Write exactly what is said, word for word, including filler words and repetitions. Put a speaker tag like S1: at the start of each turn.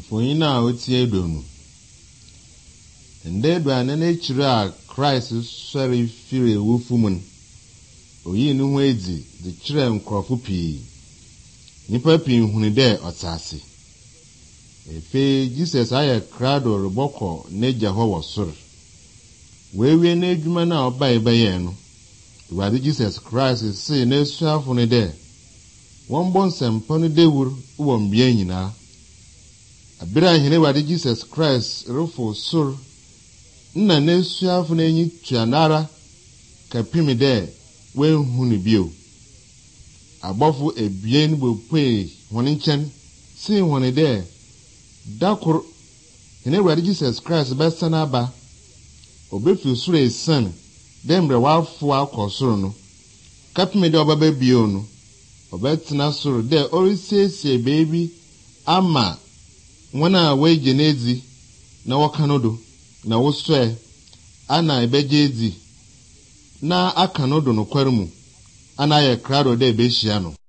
S1: Mfoyina otie donu. Nde do anene chira Christ sori fire wufumun. Oyi nu ho edi de chira nkrofo pii. Nipa pii hunu de otase. Efe Jesus aye krado roboko neja ho wosor. Wewe na edwuma na oba ebe no. Iwade Jesus Christ say na suafo ne de. Won bon sempo ne dewur wo mbia nyina. Abira hene wade Jesus Christ rofo sor. Nna na suafo na enyi tuanara kapimi de we hunu bio. Abofo ebien bo pwe woni nchen si woni de dakor hene wade Jesus Christ besana ba obefi soro esan demre wafo akosoro no kapimi de obaba bio no obetena soro de orisiesie baby ama wana weje nezi na wakanodo na woswe ana ebeje ezi na akanodo no kwaremu ana ye krado de be hia no